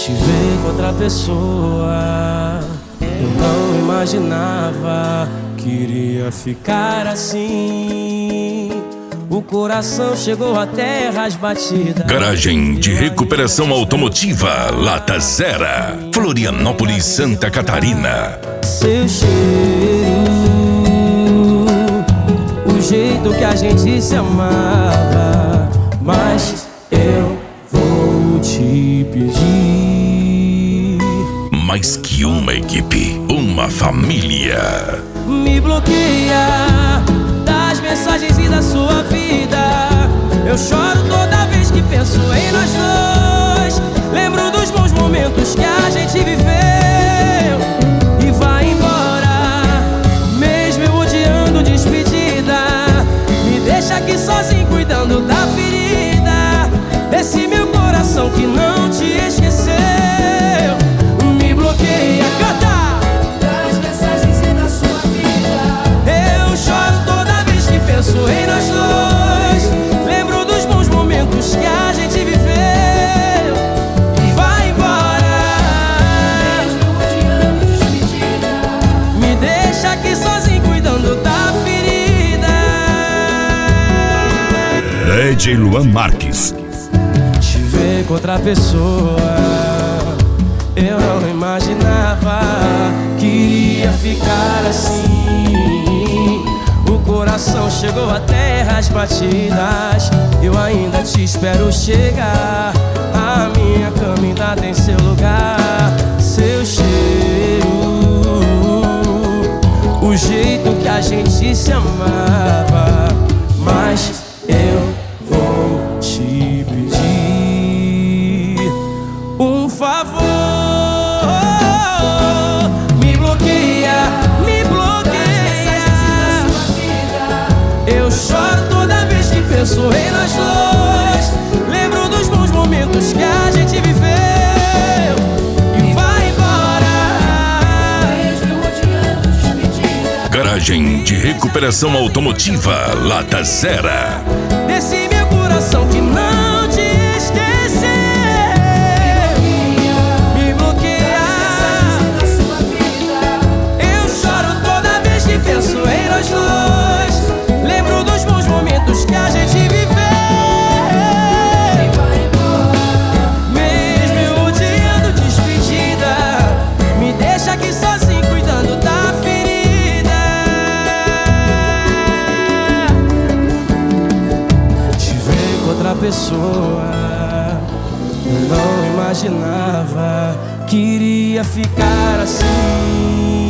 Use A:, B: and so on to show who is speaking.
A: Te ver com outra pessoa, eu não imaginava que iria ficar assim. O coração chegou a terras batidas.
B: Garagem de recuperação automotiva Lata Zera, Florianópolis, Santa Catarina.
A: Seu cheiro, o jeito que a gente se amava, mas eu vou te pedir.
B: Mais que uma equipe, uma família.
A: Me bloqueia das mensagens e da sua vida. Eu choro toda vez que penso em nós dois. Lembro dos bons momentos que a gente viveu e vai embora, mesmo eu odiando despedida. Me deixa aqui sozinho cuidando da ferida desse meu coração que não te esqueceu. Me bloqueia, canta! Penso em nós dois, lembro dos bons momentos que a gente viveu e vai embora, me deixa aqui sozinho cuidando da ferida.
B: DJ Luan Marques.
A: Te ver com outra pessoa, eu não imaginava que iria ficar assim. O coração chegou a terras batidas, eu ainda te espero chegar. A minha cama ainda tem seu lugar. Seu cheiro, o jeito que a gente se amava, mas eu vou te pedir um favor. Me bloqueia, me bloqueia. Eu choro toda vez que penso em nós dois. Lembro dos bons momentos que a gente viveu e vai embora, mesmo odiando despedida.
B: Garagem de recuperação automotiva Lata Zera.
A: Desse meu coração que não te esqueceu. Me bloqueia. Eu choro toda vez que penso em nós dois. Lembro dos bons momentos que a gente viveu e vai embora, mesmo eu odiando despedida. Me deixa aqui sozinho cuidando da ferida. Te ver com outra pessoa, eu não imaginava que iria ficar assim.